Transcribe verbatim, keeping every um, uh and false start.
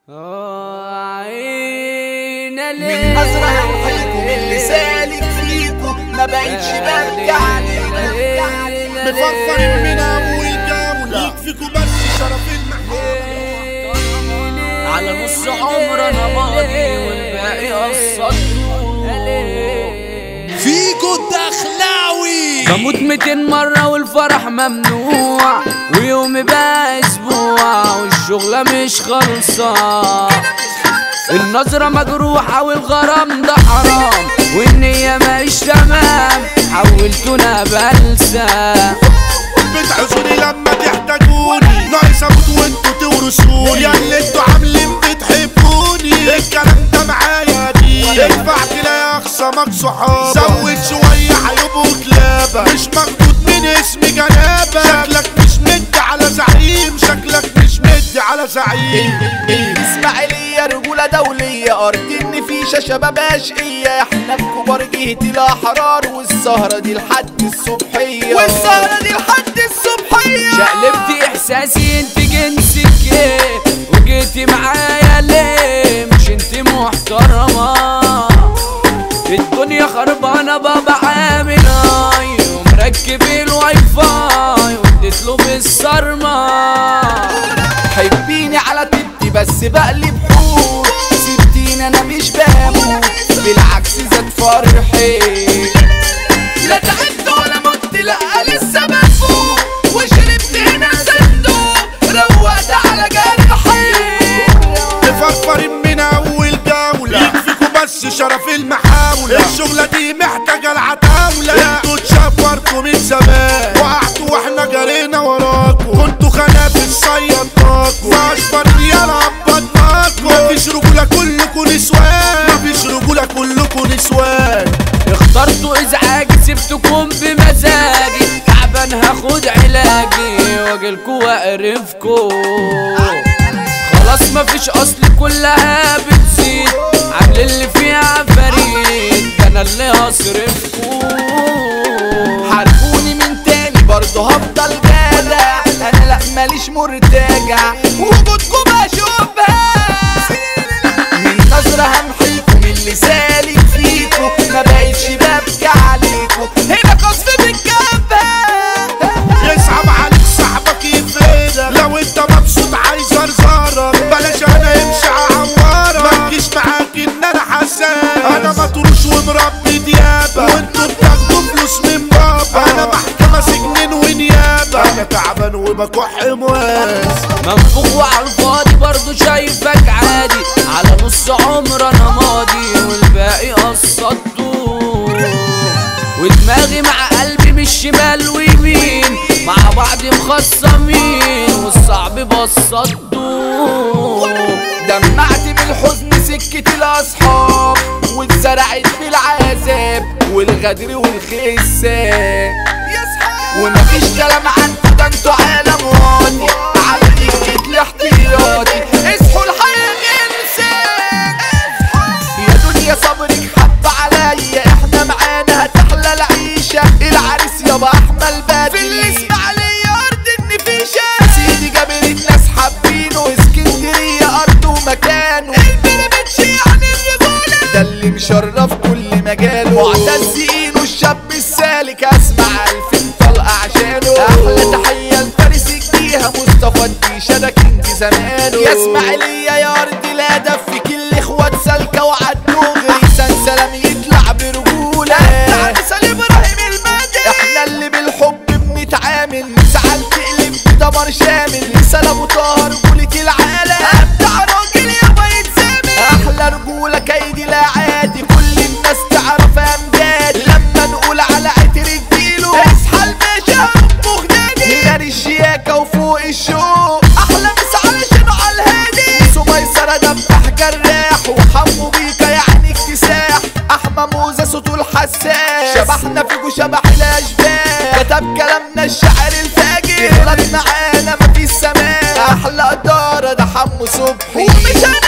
عين من نظرة هنحيكم اللي سالك فيكم ما بقتش برجع مفكر من اول جولة يكفيكوا بس شرف المحل على نص عمر انا ماضي والباقي قصدته فيكو الدخلاوي بموت ميتين مرة والفرح ممنوع ويومي بقى اسبوع والشغلة مش خلصة النظرة مجروحة والغرام ده حرام والنية مش تمام حولتونا بلسة بتعزوني لما تحتاجوني ناقص اموت وانتوا تورثوني يا اللي انتوا عاملين بتحبوني الكلام ده معايا دي ادفع تلاقي اخصامك صحابك زود شوية هيبقوا كلابة مش مخدود من اسم جنابة شكلك مش مدي على زعيم شكلك مش مدي على زعيم اسماعيلية رجولة دولية أرض النفيشة شباب أشقية احنا في كبار جهة الأحرار والسهرة دي لحد الصبحية والسهرة دي لحد الصبحية شقلبت احساسي انت جنسك ايه وجيتي معايا ليه مش انت محترمة الدنيا خربانة بابا عامل اي ومركب الواي فاي واديتله بالصرمة حبيني على تبتي بس بقلب حور سبتيني انا مش بموت بالعكس زاد فرحي لا تعبت ولا مت لا لسه بفوق وشربت هنا صندوق روقت على جرحي مفكر من اول جولة يكفيكوا بس شرف المحاولة الشغلة دي محتاجة العتاولة انتوا اتشفرتوا من زمان وقعتوا واحنا جرينا وراكوا كنتوا خنافس صيدناكوا فاشفر يا ربطناكوا مفيش رجولة كلكوا نسوان مفيش رجولة كلكوا نسوان اخترتوا ازعاجي سبتكم بمزاجي تعبان هاخد علاجي واجيلكوا واقرفكوا خلاص مفيش اصل كلها بتزيد عامل اللي فيها فريد انا اللي هصرفكوا حاربوني من تاني برضه هفضل جدع انا لا ماليش مرتجع وجودكم بشوفها من نظرة همحيكم اللي سالك فيكم ما بقتش ببكي عليكم هنا قصف بالجبهة يصعب عليك صاحبك يفيدك لو انت مبسوط عايز ارزارك بلاش انا امشي اعورك ما تجيش معاك ان انا حساس انا مطروش ومربي ديابة وانتوا بتاخدوا فلوس من بابا انا محكمة سجنين ونيابة انا تعبان وبكح مواس منفوخ وعلى الفاضي برضه شايفك عادي على نص عمر انا ماضي والباقي قصدته ودماغي مع قلبي مش شمال ويمين مع بعض مخصمين والصعب بسطته دمعت بالحزن سكة الأصحاب واتزرعت بالعذاب والغدر والخساب ومفيش كلام عنكوا ده انتوا عالم واطي على دكة الاحتياطي اصحوا الحياة انسان يا دنيا صبرك حب عليا احنا معانا هتحلى العيشة العريس يابا احمل بدري في الاسماعيلية ارض النفيشة سيدي جابر الناس حابينه اسكندرية ارضه ومكانه البراميدج يعني الرجولة ده اللي مشرف كل مجاله معتز ايده الشاب السالك اسمع الفين طلقة عشانه احلى تحية لفارس الجيهة مصطفى الديشة ده كينج زمانه يا اسماعيلية يا ارض لا دفك الاخوات سالكة وعالدغري احسن سلام يطلع برجولة مثال ابراهيم المادي احنا اللي بالحب بنتعامل زعل تقلب بدمر شامل مثال ابو طاهر رجولة العالم ابدع راجل يابا يتزامل احلى رجولة كيدي لا عادي كل الناس تعرف امجاد لما نقول على عتر الجيلو اصحى الباشا مغناني هنا الشياكة وفوق الشوق احلى مسا علشان على الهادي سميسرة دبح جراح وحمو بيكا يعني اكتساح احمى موزة صوته الحساس شبحنا فيكو شبح الاشباح كتب كلامنا الشاعر الفاجر غلط معانا مفيش سماح احلى قدارة ده حمو صبحي ومش